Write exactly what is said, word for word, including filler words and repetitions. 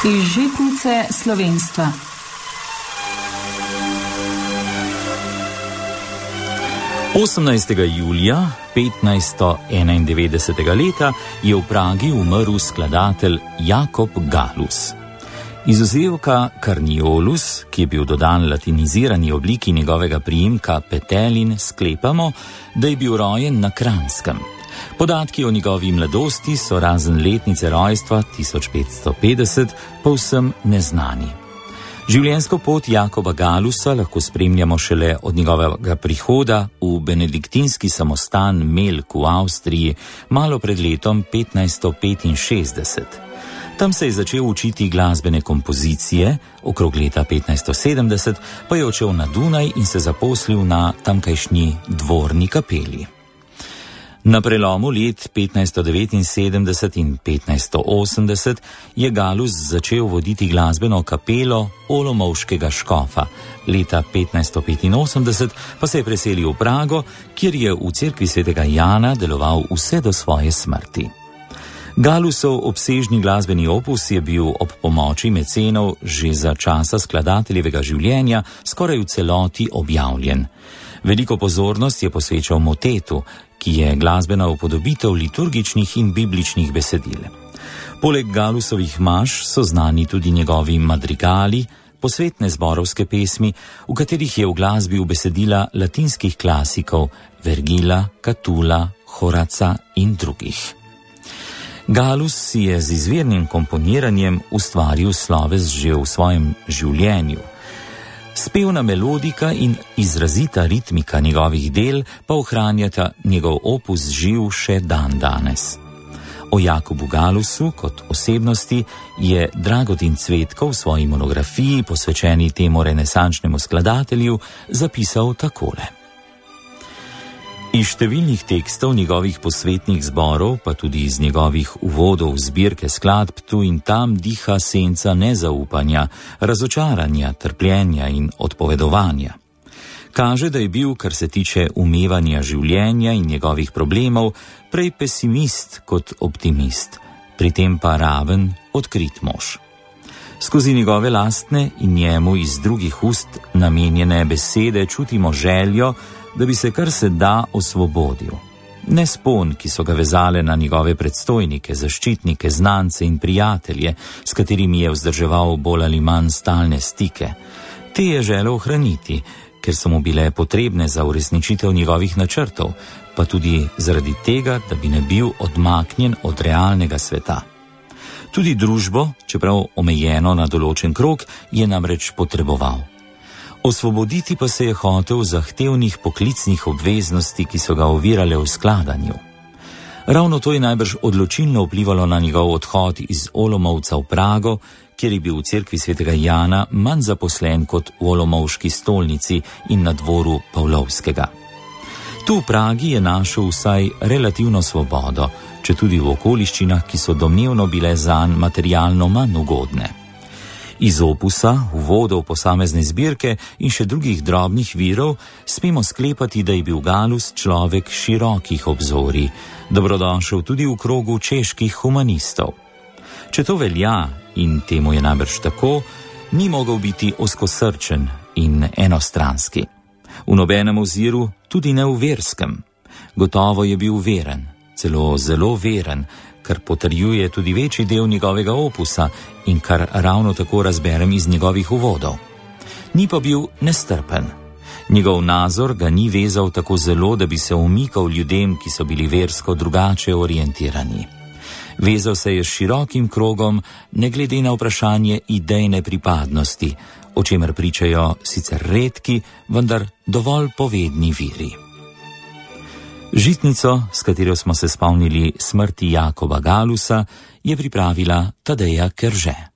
Iz žitnice slovenstva. osemnajstega julija petnajststo enaindevetdesetega leta je v Pragi umrl skladatelj Jakob Galus. Iz vzevka Carniolus, ki je bil dodan latinizirani obliki njegovega priimka Petelin, sklepamo, da je bil rojen na Kranskem. Podatki o njegovi mladosti so razen letnice rojstva tisoč petsto petdeset povsem neznani. Življenjsko pot Jakoba Galusa lahko spremljamo šele od njegovega prihoda v benediktinski samostan Melk v Avstriji malo pred letom petnajststo petinšestdeset. Tam se je začel učiti glasbene kompozicije, okrog leta petnajststo sedemdeset pa je odšel na Dunaj in se zaposlil na tamkajšnji dvorni kapeli. Na prelomu let petnajststo devetinsedemdeset in petnajststo osemdeset je Galus začel voditi glasbeno kapelo Olomovškega škofa. Leta petnajststo petinosemdeset pa se je preselil v Prago, kjer je v cerkvi svetega Jana deloval vse do svoje smrti. Galusov obsežni glasbeni opus je bil ob pomoči mecenov že za časa skladateljevega življenja skoraj v celoti objavljen. Veliko pozornost je posvečal motetu, ki je glasbena upodobitev liturgičnih in bibličnih besedil. Poleg Galusovih maš so znani tudi njegovi madrigali, posvetne zborovske pesmi, v katerih je v glasbi besedila latinskih klasikov Vergila, Catula, Horaca in drugih. Galus si je z izvirnim komponiranjem ustvaril sloves že v svojem življenju. Spevna melodika in izrazita ritmika njegovih del pa ohranjata njegov opus živ še dan danes. O Jakobu Galusu kot osebnosti je Dragotin Cvetko v svoji monografiji posvečeni temu renesančnemu skladatelju zapisal takole. Iz številnih tekstov njegovih posvetnih zborov, pa tudi iz njegovih uvodov v zbirke skladb tu in tam diha senca nezaupanja, razočaranja, trpljenja in odpovedovanja. Kaže, da je bil, kar se tiče umevanja življenja in njegovih problemov, prej pesimist kot optimist, pri tem pa raven, odkrit mož. Skozi njegove lastne in njemu iz drugih ust namenjene besede čutimo željo, da bi se kar se da osvobodil. Ne spon, ki so ga vezale na njegove predstojnike, zaščitnike, znance in prijatelje, s katerimi je vzdrževal bolj ali manj stalne stike. Te je želel ohraniti, ker so mu bile potrebne za uresničitev njegovih načrtov, pa tudi zaradi tega, da bi ne bil odmaknjen od realnega sveta. Tudi družbo, čeprav omejeno na določen krog, je namreč potreboval. Osvoboditi pa se je hotel zahtevnih poklicnih obveznosti, ki so ga ovirale v skladanju. Ravno to je najbrž odločilno vplivalo na njegov odhod iz Olomovca v Prago, kjer je bil v cerkvi svetega Jana manj zaposlen kot v Olomovški stolnici in na dvoru Pavlovskega. Tu v Pragi je našel vsaj relativno svobodo, četudi v okoliščinah, ki so domnevno bile zanj materialno manj ugodne. Iz opusa, uvodov posamezne zbirke in še drugih drobnih virov smemo sklepati, da je bil Galus človek širokih obzorij, dobrodošel tudi v krogu čeških humanistov. Če to velja, in temu je najbrž tako, ni mogel biti ozkosrčen in enostranski. V nobenem oziru, tudi ne v verskem. Gotovo je bil veren, celo zelo veren, kar potrjuje tudi večji del njegovega opusa in kar ravno tako razberem iz njegovih uvodov. Ni pa bil nestrpen. Njegov nazor ga ni vezal tako zelo, da bi se umikal ljudem, ki so bili versko drugače orientirani. Vezal se je s širokim krogom, ne glede na vprašanje idejne pripadnosti, o čemer pričajo sicer redki, vendar dovolj povedni viri. Žitnico, s katero smo se spomnili smrti Jakoba Galusa, je pripravila Tadeja Kerže.